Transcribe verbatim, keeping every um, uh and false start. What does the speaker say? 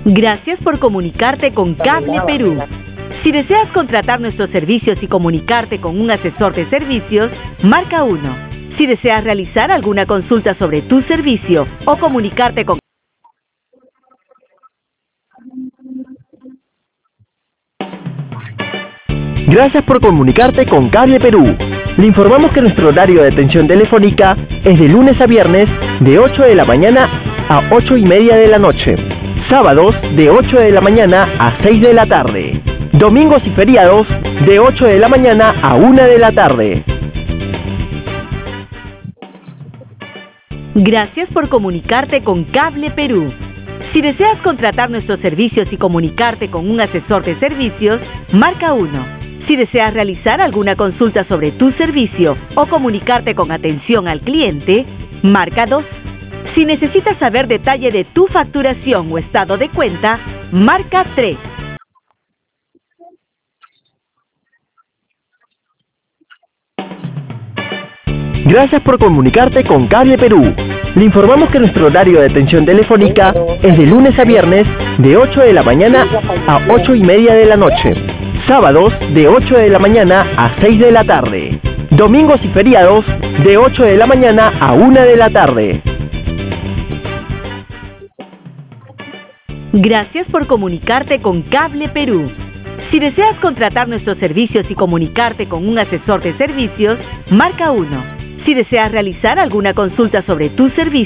Gracias por comunicarte con Cable Perú. Si deseas contratar nuestros servicios y comunicarte con un asesor de servicios, marca uno. Si deseas realizar alguna consulta sobre tu servicio o comunicarte con... Gracias por comunicarte con Cable Perú. Le informamos que nuestro horario de atención telefónica es de lunes a viernes de ocho de la mañana a ocho y media de la noche. Sábados de ocho de la mañana a seis de la tarde. Domingos y feriados de ocho de la mañana a una de la tarde. Gracias por comunicarte con Cable Perú. Si deseas contratar nuestros servicios y comunicarte con un asesor de servicios, marca uno. Si deseas realizar alguna consulta sobre tu servicio o comunicarte con atención al cliente, marca dos. Si necesitas saber detalle de tu facturación o estado de cuenta, marca tres. Gracias por comunicarte con Cable Perú. Le informamos que nuestro horario de atención telefónica es de lunes a viernes de ocho de la mañana a ocho y media de la noche. Sábados de ocho de la mañana a seis de la tarde. Domingos y feriados de ocho de la mañana a una de la tarde. Gracias por comunicarte con Cable Perú. Si deseas contratar nuestros servicios y comunicarte con un asesor de servicios, marca uno. Si deseas realizar alguna consulta sobre tu servicio,